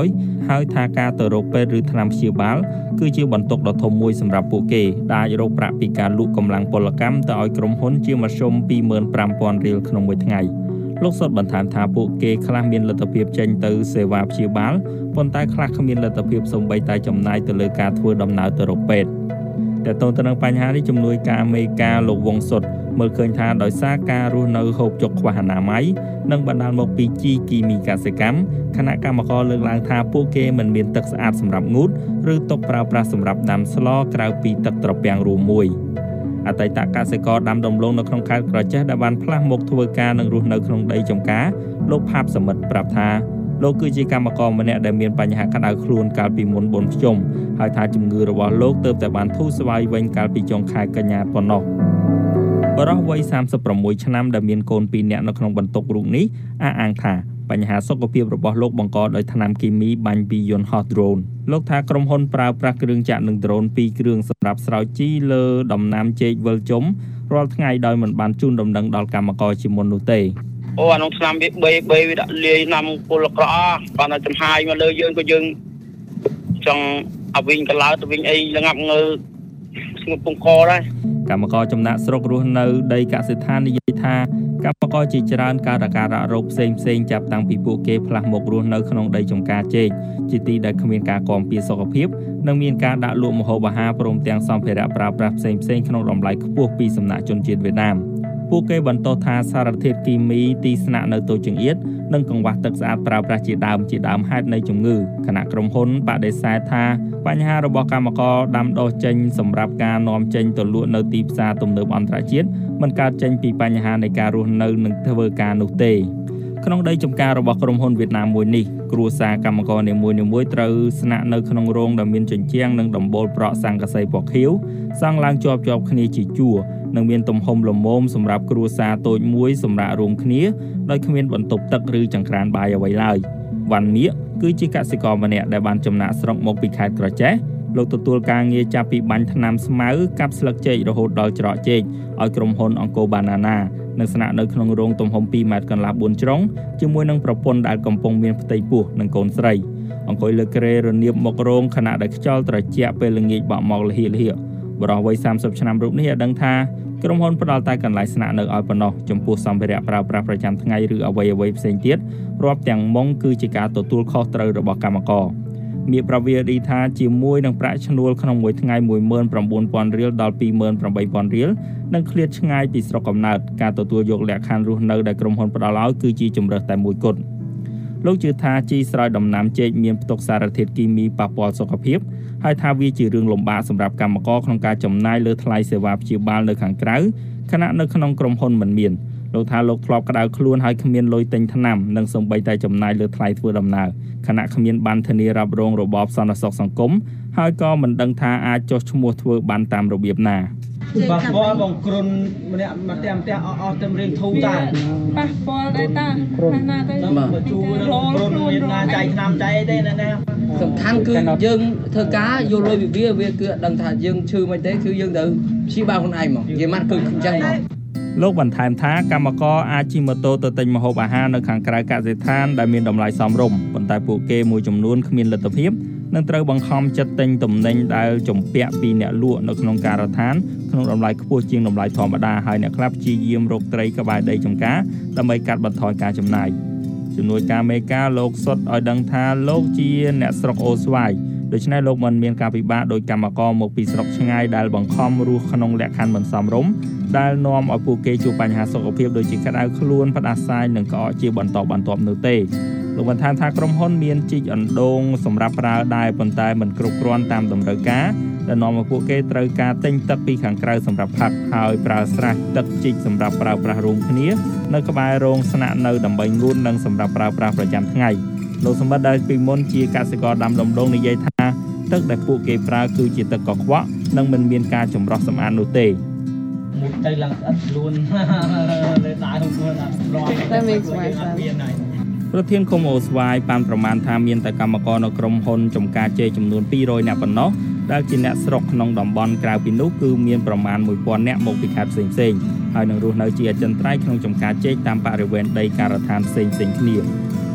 [SPEAKER 1] ហើយថាការទៅរកពេទ្យឬថ្នាំព្យាបាលគឺជាបន្ទុកដ៏ធំមួយសម្រាប់ពួកគេដែលអាចរកប្រាក់ពីការលក់កម្លាំងពលកម្មទៅឲ្យក្រុមហ៊ុនជាមធ្យម 25,000 រៀលក្នុងមួយថ្ងៃលោកសុតបន្ថែមថាពួកគេខ្លះមានលទ្ធភាពចេញទៅសេវាព្យាបាលប៉ុន្តែខ្លះគ្មានលទ្ធភាពសូម្បីតែចំណាយទៅលើការធ្វើដំណើរទៅរកពេទ្យតែទៅនឹងបញ្ហានេះជំនួយការអមេរិកាលោកវងសុតមើលឃើញថាដោយសារការរស់នៅហូបចុកខ្វះអនាម័យនិងបណ្ដាលមកពីជីគីមីកសិកម្មគណៈកម្មការលើកឡើងថាពួកគេមិនមានទឹកស្អាតសម្រាប់ងូតឬទុកប្រើប្រាស់សម្រាប់ដាំស្លក្រៅពីទឹកត្រពាំងរួមមួយអតីតកសិករដាំដំឡូងនៅក្នុងខេត្តក្រចេះដែលបានផ្លាស់មកធ្វើការនិងរស់នៅក្នុងដីចម្ការលោកផាប់សមិទ្ធប្រាប់ថាលោកគឺជាកម្មករម្នាក់ដែលមានបញ្ហាក្តៅខ្លួនកាលពីមុនបុណ្យភ្ជុំហើយថាជំងឺរបស់លោកទើបតែបានធូរស្បើយវិញកាលពីចុងខែកញ្ញាប៉ុណ្ណោះបរិះវ័យ36ឆ្នាំដែលមានកូន2នាក់នៅក្នុងបន្ទុករូបនេះអះអាងថាបញ្ហាសុខភាពរបស់លោកបង្កដោយថ្នាំគីមីបាញ់ពីយន្តហោះ drone លោកថាក្រុមហ៊ុនប្រើប្រាស់គ្រឿងចាក់និង drone 2គ្រឿងសម្រាប់ស្រោចជីលើដំណាំចេកវិលជុំរាល់ថ្ងៃដោយមិនបានជូនដំណឹងដល់កម្មករជាមុននោះទេ
[SPEAKER 12] អូអានោះឆ្នាំវា3ដាក់លាយណាំពលក្រអត់តែចំហាយមកលើយើងក៏យើងចង់ឲ្យវិញកលោតវិញអីល្ងាប់ងើស្ងួតពងកដែរ
[SPEAKER 1] កម្មករចំណាក់ស្រុករស់នៅដីកសិដ្ឋាននិយាយថាកម្មករជាច្រើនកើតអាការៈរោគផ្សេងចាប់តាំងពីពួកគេផ្លាស់មករស់នៅក្នុងដីចម្ការចេកជាទីដែលគ្មានការគាំពារសុខភាពនិងមានការដាក់លក់ម្ហូបអាហារព្រមទាំងសម្ភារៈប្រើប្រាស់ផ្សេងក្នុងតម្លៃខ្ពស់ពីសំណាក់ជនជាតិវៀតណាមពួកគេបន្តថាសារធាតុគីមីទីស្នាក់នៅតូចចង្អៀតនិងកង្វះទឹកស្អាតប្រើប្រាស់ជាដើមហេតុនៃជំងឺគណៈក្រុមហ៊ុនបដិសេធថាបញ្ហារបស់កម្មករដាំដុះចេញសម្រាប់ការនាំចេញទៅលក់នៅទីផ្សារទំនើបអន្តរជាតិមិនកើតចេញពីបញ្ហានៃការរស់នៅនិងធ្វើការនោះទេក្នុងដីចម្ការរបស់ក្រុមហ៊ុនវៀតណាមមួយនេះគ្រួសារកម្មករនីមួយៗត្រូវស្នាក់នៅក្នុងរោងដែលមានជញ្ជាំងនិងដំបូលប្រក់ស័ង្កសីពណ៌ខៀវសង់ឡើងជាប់គ្នាជាជួរនិងមានទំហំល្មមសម្រាប់គ្រួសារតូចមួយសម្រាប់រួមគ្នាដោយគ្មានបន្ទប់ទឹកឬចង្ក្រានបាយអ្វីឡើយវ៉ាន់មៀកគឺជាកសិករម្នាក់ដែលបានចំណាក់ស្រុកមកពីខេត្តក្រចេះលោកទទួលការងារចាប់ពីបាញ់ថ្នាំស្មៅកាប់ស្លឹកចេករហូតដល់ច្រកចេកឲ្យក្រុមហ៊ុនអង្គរបាណាណានិងស្នាក់នៅក្នុងរោងទំហំ2ម៉ែត្រកន្លះ4ជ្រុងជាមួយនឹងប្រពន្ធដែលកំពុងមានផ្ទៃពោះនិងកូនស្រីអង្គុយលើគ្រែរនៀបមករោងខណៈដែលខ្យល់ត្រជាក់ពេលល្ងាចបក់មកលហៀលហៀបរិះវ័យ30ឆ្នាំរូបនេះឲ្យដឹងថាក្រុមហ៊ុនផ្ដល់តែកន្លែងស្នាក់នៅឲ្យប៉ុណ្ណោះចំពោះសម្ភារៈប្រើប្រាស់ប្រចាំថ្ងៃឬអ្វីផ្សេងទៀតរាប់ទាំងមុងគឺជាការទទួលខុសត្រូវរបស់កម្មករមានប្រវាឌីថាជាមួយនឹងប្រាក់ឈ្នួលក្នុងមួយថ្ងៃ 19,000 រៀលដល់ 28,000 រៀលនិងឃ្លាតឆ្ងាយពីស្រុកកំណើតការទទួលយកលក្ខខណ្ឌរស់នៅដែលក្រុមហ៊ុនផ្ដល់ឲ្យគឺជាជម្រើសតែមួយគត់លោកជឿថាជីស្រោចដំណាំចេកមានផ្ទុកសារធាតុគីមីប៉ះពាល់សុខភាពហើយថាវាជារឿងលំបាកសម្រាប់កម្មករក្នុងការចំណាយលើថ្លៃសេវាព្យាបាលនៅខាងក្រៅខណៈនៅក្នុងក្រុមហ៊ុនមិនមានលោកថាលោកធ្លាប់ក្តៅខ្លួនហើយគ្មានលុយទិញថ្នាំនិងសូម្បីតែចំណាយលើថ្លៃធ្វើដំណើរខណៈគ្មានបានធានារ៉ាប់រងរបបសន្តិសុខសង្គមហើយក៏មិនដឹងថាអាចចុះឈ្មោះធ្វើបានតាមរបៀបណា
[SPEAKER 11] ប៉ះពាល់បងគ្រុនម្នាក់មកផ្ទះអស់តែរៀងធូរតា
[SPEAKER 13] ប៉ះពាល់ដែរតាណាណាទៅ
[SPEAKER 11] មកជួគ្រុនមានណាចៃឆ្នាំចៃទេណា
[SPEAKER 14] សំខាន់គឺយើងធ្វើការយកលុយពីវាគឺដឹងថាយើងឈឺមិនទេគឺយើងទៅព្យាបាលខ្លួនឯងមកនិយាយមកគឺអញ្ចឹងមក
[SPEAKER 1] លោកបន្ថែមថាកម្មករអាចជិះម៉ូតូទៅទិញម្ហូបអាហារនៅខាងក្រៅកសិដ្ឋានដែលមានតម្លៃសមរម្យប៉ុន្តែពួកគេមួយចំនួនគ្មានលទ្ធភាពនឹងត្រូវបង្ខំចិត្តទិញទំនិញដែលជំពាក់ពីអ្នកលក់នៅក្នុងការដ្ឋានក្នុងតម្លៃខ្ពស់ជាងតម្លៃធម្មតាហើយអ្នកខ្លះព្យាយាមរកត្រីក្បែរដីចម្ការដើម្បីកាត់បន្ថយការចំណាយជំនួយការមេការលោកសុតឲ្យដឹងថាលោកជាអ្នកស្រុកអូស្វាយដូច្នេះលោកមិនមានការពិបាកដោយកម្មករមកពីស្រុកឆ្ងាយដែលបង្ខំរស់ក្នុងលក្ខខណ្ឌមិនសមរម្យដែលនាំឲ្យពួកគេជួបបញ្ហាសុខភាពដូចជាក្តៅខ្លួនផ្ដាសាយនិងក្អកជាបន្តបន្ទាប់នោះទេលោកបន្ថែមថាក្រុមហ៊ុនមានជីកអណ្ដូងសម្រាប់ប្រើដែរប៉ុន្តែមិនគ្រប់គ្រាន់តាមតម្រូវការដែលនាំឲ្យពួកគេត្រូវការទិញទឹកពីខាងក្រៅសម្រាប់ផឹកហើយប្រើស្រះទឹកជីកសម្រាប់ប្រើប្រាស់រួមគ្នានៅក្បែររោងស្នាក់នៅដើម្បីងូតនិងសម្រាប់ប្រើប្រាស់ប្រចាំថ្ងៃលោកសម្បត្តិដែលពីមុនជាកសិករដាំដំឡូងនិយាយថាទឹកដែលពួកគេប្រើគឺជាទឹកកខ្វក់និងមិនមានការចម្រោះសម្អាតនោះទេ
[SPEAKER 11] មុខទៅឡើងស្អិតខ្លួនលើដៃខ្លួនអត់រត់តែមានស្វាយ
[SPEAKER 1] ប្រធានឃុំអូស្វាយបានប្រមាណថាមានតែកម្មករនៅក្រុមហ៊ុនចំការចេកចំនួន200នាក់ប៉ុណ្ណោះដែលជាអ្នកស្រុកក្នុងតំបន់ក្រៅពីនោះគឺមានប្រមាណ 1000 នាក់មកពីខេត្តផ្សេងៗហើយនឹងរស់នៅជាអចិន្ត្រៃយ៍ក្នុងចំការចេកតាមបរិវេណដីការដ្ឋានផ្សេងៗគ្នាល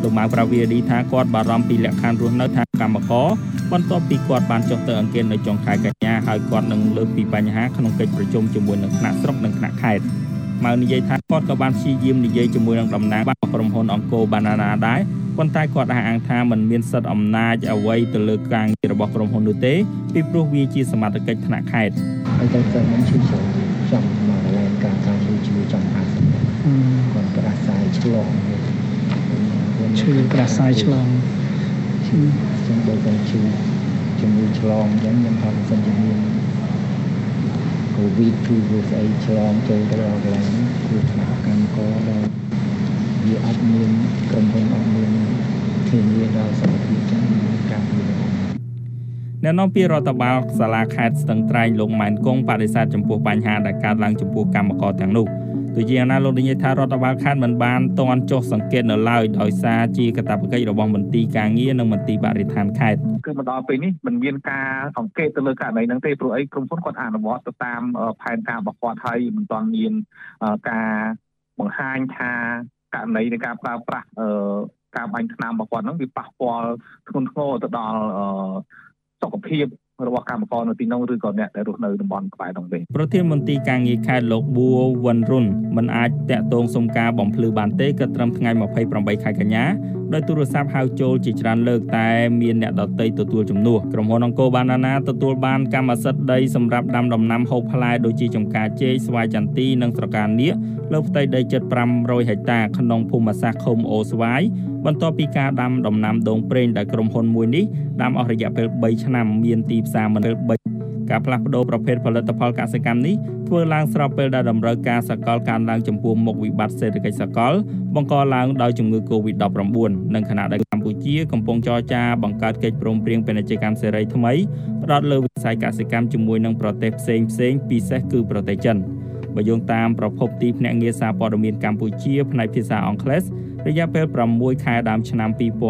[SPEAKER 1] លោកម៉ៅប្រាវីឌីថាគាត់បារម្ភពីលក្ខខណ្ឌរស់នៅថាកម្មករបន្ទាប់ពីគាត់បានចុះទៅអង្គាសនៅចុងខែកញ្ញាហើយគាត់នឹងលើកពីបញ្ហាក្នុងកិច្ចប្រជុំជាមួយនឹងថ្នាក់ស្រុកនិងថ្នាក់ខេត្តម៉ៅនិយាយថាគាត់ក៏បានព្យាយាមនិយាយជាមួយនឹងតំណាងក្រុមហ៊ុនអង្គរបាណាណាដែរប៉ុន្តែគាត់អះអាងថាมันមានសិទ្ធិអំណាចអ្វីទៅលើការងាររបស់ក្រុមហ៊ុននោះទេពីព្រោះវាជាសមត្ថកិច្ចថ្នាក់ខេត្ត
[SPEAKER 15] ហើយតែគាត់មិនឈឺចំមកកន្លែងការជួយចំអាសគាត់ប្រាស្រ័យឆ្លងឈឺប្រាស្រ័យឆ្លងខ្ញុំដូចតែឈឺជំងឺឆ្លងអញ្ចឹងខ្ញុំថាមិនជំងឺកូវីដគឺវាស្អីឆ្លងចូលទៅដល់កន្លែងនេះគឺថ្នាក់កម្មករដល់វាអត់មានក្រុមហ៊ុនអត់មានធានាដល់សុខភាពចឹងការពី
[SPEAKER 1] អ្នកនាំពាក្យរដ្ឋបាលសាលាខេត្តស្ទឹងត្រែងលោកម៉ែនគង់បដិសេធចំពោះបញ្ហាដែលកើតឡើងចំពោះកម្មករទាំងនោះទោះជាយ៉ាងណាលោកនិយាយថារដ្ឋបាលខេត្តមិនបានទាន់ចុះសង្កេតនៅឡើយដោយសារជាកាតព្វកិច្ចរបស់មន្ទីរការងារនិងមន្ទីរបរិស្ថានខេត្ត
[SPEAKER 16] គឺមកដល់ពេលនេះមិនមានការសង្កេតទៅលើករណីហ្នឹងទេព្រោះអីក្រុមហ៊ុនគាត់អនុវត្តទៅតាមផែនការរបស់គាត់ហើយមិនទាន់មានការបង្ហាញថាករណីនៃការប្រើប្រាស់ការបាញ់ថ្នាំរបស់គាត់ហ្នឹងវាប៉ះពាល់ធ្ងន់ធ្ងរទៅដល់សុខភាពរបស់កម្មករនៅទីនោះឬក៏អ្នកដែលរស់នៅតំបន់ក្បែរនោះទេ
[SPEAKER 1] ប្រធានមន្ត្រីការងារខេត្តលោកប៊ូវ៉ាន់រុនមិនអាចតាក់ទងសុំការបំភ្លឺបានទេក៏ត្រឹមថ្ងៃ28ខែកញ្ញាដោយទូរស័ព្ទហៅចូលជាច្រើនលើកតែមានអ្នកដទៃទទួលជំនួសក្រុមហ៊ុនអង្គរបាណាណាទទួលបានកម្មសិទ្ធិដីសម្រាប់ដាំដំណាំហូបផ្លែដូចជាចម្ការចេកស្វាយចន្ទីនិងស្រកានាគលើផ្ទៃដីជិត500ហិកតាក្នុងភូមិសាស្ត្រឃុំអូស្វាយបន្ទាប់ពីការដាំដំណាំដូងប្រេងដែលក្រុមហ៊ុនមួយនេះដាំអស់រយៈពេល3ឆ្នាំមានទីផ្សារមិនពេល3ការផ្លាស់ប្ដូរប្រភេទផលិតផលកសិកម្មនេះធ្វើឡើងស្របពេលដែលតម្រូវការសកលកើនឡើងចំពោះមុខវិបត្តិសេដ្ឋកិច្ចសកលបង្កឡើងដោយជំងឺ Covid-19 និងខណៈដែលកម្ពុជាកំពុងចរចាបង្កើតកិច្ចព្រមព្រៀងពាណិជ្ជកម្មសេរីថ្មីផ្ដោតលើវិស័យកសិកម្មជាមួយនឹងប្រទេសផ្សេងពិសេសគឺប្រទេសចិនបើយោងតាមប្រភពទីភ្នាក់ងារសារព័ត៌មានកម្ពុជាផ្នែកភាសាអង់គ្លេសរយៈពេល6ខែដើមឆ្នាំ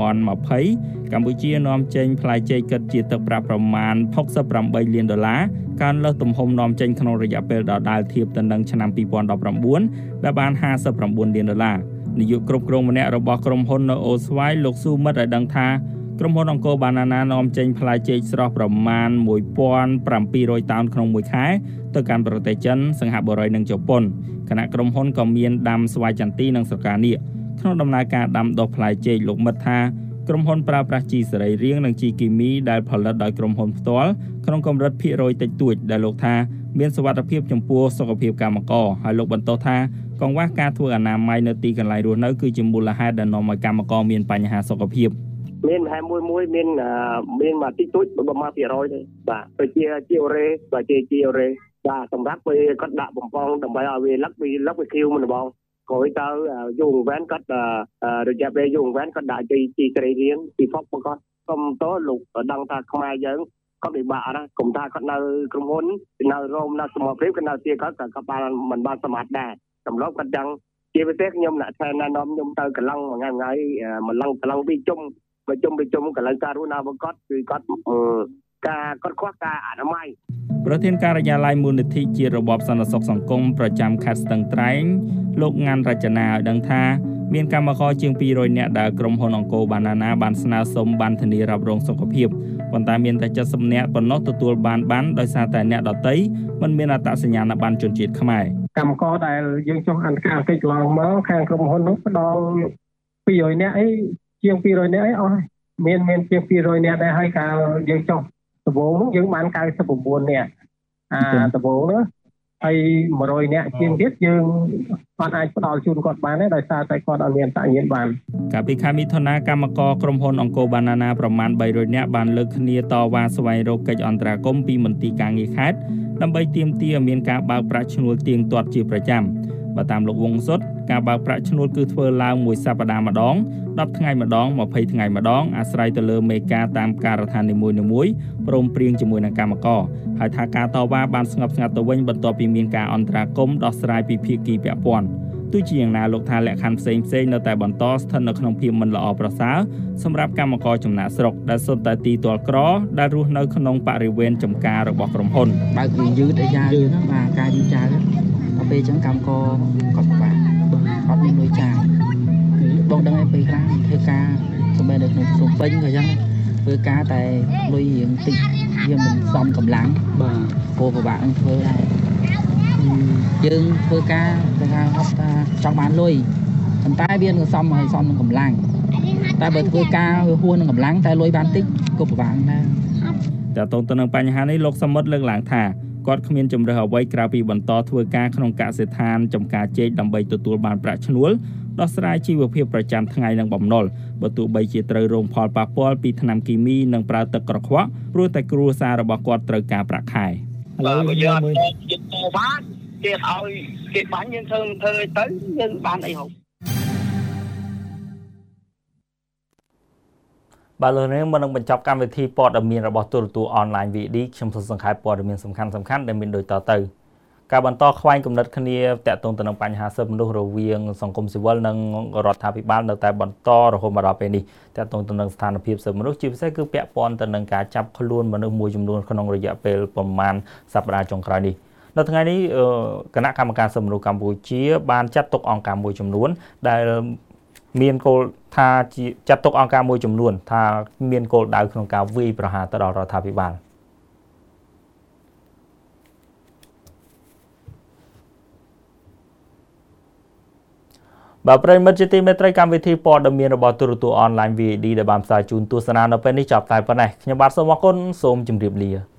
[SPEAKER 1] 2020កម្ពុជានាំចេញផ្លែចេកគិតជាទឹកប្រាក់ប្រមាណ$68 លានកើនលើសទំហំនាំចេញក្នុងរយៈពេលដដែលធៀបទៅនឹងឆ្នាំ2019ដែលបាន$59 លាននាយកគ្រប់គ្រងម្នាក់របស់ក្រុមហ៊ុននៅអូស្វាយលោកស៊ូមិតឲ្យដឹងថាក្រុមហ៊ុនអង្គរបាណាណានាំចេញផ្លែចេកស្រស់ប្រមាណ1700តោនក្នុងមួយខែទៅកាន់ប្រទេសចិនសិង្ហបុរីនិងជប៉ុនខណៈក្រុមហ៊ុនក៏មានដាំស្វាយចន្ទីនិងស្រកានាគក្នុងដំណើរការដាំដុះផ្លែចេកលោកមិតថាក្រុមហ៊ុនប្រើប្រាស់ជីសរីរាង្គនិងជីគីមីដែលផលិតដោយក្រុមហ៊ុនផ្ទាល់ក្នុងកម្រិតភាគរយតិចតួចដែលលោកថាមានសុវត្ថិភាពចំពោះសុខភាពកម្មករហើយលោកបន្តថាកង្វះការធ្វើអនាម័យនៅទីកន្លែងរស់នៅគឺជាមូលហេតុដែលនាំឲ្យកម្មករមានបញ្ហាសុខភាព
[SPEAKER 12] មានមហែមួយមានមកតិចតួចប្រមាណ%ទេបាទដូចជាជីអូរ៉េបាទជីអូរ៉េបាទសម្រាប់ពេលគាត់ដាក់បំពង់ដើម្បីឲ្យវាលឹកវាឃ្លីវមិនបងក្រោយទៅយូរវ៉ាន់គាត់រយៈពេលយូរវ៉ាន់គាត់ដាក់ជីស្រីរៀងពីផុកគាត់សុំតលោកដឹងថាខ្មែរយើងគាត់ពិបាកណាកុំថាគាត់នៅក្រុមហ៊ុននៅរោមនៅសមរព្រៀបគាត់នៅទីគាត់បានមិនបានសមត្ថដែរសម្រាប់គាត់ចឹងជាពិសេសខ្ញុំអ្នកថែណែនាំខ្ញុំទៅកន្លងមួយថ្ងៃមកឡើងពីជុំកន្លែងការរស់នៅរបស់គាត់គឺគាត់ខ្វះការអនាម័យ
[SPEAKER 1] ប្រធានការិយាល័យមូលនិធិជាតិរបបសន្តិសុខសង្គមប្រចាំខេត្តស្ទឹងត្រែងលោកងាន់រចនាឲ្យដឹងថាមានកម្មករជាង200នាក់ដែលក្រុមហ៊ុនអង្គរបាណាណាបានស្នើសុំបានធានារ៉ាប់រងសុខភាពប៉ុន្តែមានតែ70នាក់ប៉ុណ្ណោះទទួលបានដោយសារតែអ្នកដទៃមិនមានអត្តសញ្ញាណប័ណ្ណជនជាតិខ្មែរ
[SPEAKER 10] កម្មករដែលយើងចុះអន្តរកិច្ចឡើងមកខាងក្រុមហ៊ុននោះផ្ដល់200នាក់អីជាង200នាក់អីអស់ហើយមានជាង200នាក់ដែរហើយកាលយើងចុះដំបូងនោះយើងបាន99នាក់ដំបូងនោះហើយ100នាក់ជាងទៀតយើងគាត់អាចផ្ដល់ជូនគាត់បានដែរដោយសារតែគាត់អត់មានតាក់ញៀនបាន
[SPEAKER 1] កាលពីខែមិថុនាកម្មករក្រុមហ៊ុនអង្គរបាណាណាប្រមាណ300នាក់បានលើកគ្នាតវ៉ាស្វែងរកកិច្ចអន្តរាគមន៍ពីមន្ទីរការងារខេត្តដើម្បីទាមទារឲ្យមានការបើកប្រាក់ឈ្នួលទៀងទាត់ជាប្រចាំបើតាមលោកវង្សសុតការបើកប្រាក់ឈ្នួលគឺធ្វើឡើងមួយសប្តាហ៍ម្ដង10ថ្ងៃម្ដង20ថ្ងៃម្ដងអាស្រ័យទៅលើមេការតាមការដ្ឋាននីមួយៗព្រមព្រៀងជាមួយនឹងកម្មករហើយថាការតវ៉ាបានស្ងប់ស្ងាត់ទៅវិញបន្ទាប់ពីមានការអន្តរាគមន៍ដោះស្រាយពីភាគីពាក់ព័ន្ធទោះជាយ៉ាងណាលោកថាលក្ខខណ្ឌផ្សេងនៅតែបន្តស្ថិតនៅក្នុងភាពមិនល្អប្រសើរសម្រាប់កម្មករចំណាក់ស្រុកដែលសុទ្ធតែទីទាល់ក្រដែលរស់នៅក្នុងបរិវេណចំការរបស់ក្រុមហ៊ុន
[SPEAKER 14] បើកវាយឺតអីយ៉ាងយឺតហ្នឹងបាទការយឺតចាស់ដល់ពេលអញ្ចឹងកម្មករគាត់ពិបាកអត់មានលុយចាយបកដឹងឲ្យពេលខ្លះធ្វើការសម្រាប់នៅក្នុងសុំពេញក៏យ៉ាងធ្វើការតែលុយរៀងតិចវាមិនសមកម្លាំងបាទព្រោះពិបាកនឹងធ្វើដែរយើងធ្វើការទៅថាហត់ថាចង់បានលុយប៉ុន្តែវានឹងសមឲ្យសមនឹងកម្លាំងតែបើធ្វើការវាហួសនឹងកម្លាំងតែលុយបានតិចក៏ពិបាកដែរ
[SPEAKER 1] តើតើទៅនឹងបញ្ហានេះលោកសមុទ្រលើកឡើងថាគាត់គ្មានជំរើសអ្វីក្រៅពីបន្តធ្វើការក្នុងកសិដ្ឋានចំការចេកដើម្បីទទួលបានប្រាក់ឈ្នួលដោះស្រាយជីវភាពប្រចាំថ្ងៃនិងបំណុលបើទោះបីជាត្រូវរងផលប៉ះពាល់ពីថ្នាំគីមីនិងប្រើទឹកក្រខ្វក់ព្រោះតែគ្រួសាររបស់គាត់ត្រូវការប្រាក់ខែឥឡូវយើងមើលគេបានគេឲ្យគេបាញ់យើងធ្វើទៅយើងបានអីហូបបាទលោកនាងមុននឹងបញ្ចប់កម្មវិធីព័ត៌មានរបស់ទូរទស្សន៍អនឡាញ VD ខ្ញុំសូមសង្ខេបព័ត៌មានសំខាន់ៗដែលមានដូចតទៅការបន្តខ្វែងគំនិតគ្នាតាក់ទងទៅនឹងបញ្ហាសិទ្ធិមនុស្សរវាងសង្គមស៊ីវិលនិងរដ្ឋាភិបាលនៅតែបន្តរហូតមកដល់ពេលនេះតាក់ទងទៅនឹងស្ថានភាពសិទ្ធិមនុស្សជាពិសេសគឺពាក់ព័ន្ធទៅនឹងការចាប់ខ្លួនមនុស្សមួយចំនួនក្នុងរយៈពេលប្រមាណសប្តាហ៍ចុងក្រោយនេះនៅថ្ងៃនេះគណៈកម្មការសិទ្ធិមនុស្សកម្ពុជាបានចាត់ទុកអង្គការមួយចំនួនដែលមានគោលថាចាត់ទុកអង្គការមួយចំនួនថាមានគោលដៅក្នុងការវាយប្រហារទៅដល់រដ្ឋាភិបាលបាទប្រិយមិត្តជាទីមេត្រីកម្មវិធីព័ត៌មានរបស់ទូរទស្សន៍អនឡាញ VD ដែលបានផ្សាយជូនទស្សនានៅពេលនេះចប់តែប៉ុណ្ណេះខ្ញុំបាទសូមអរគុណសូមជម្រាបលា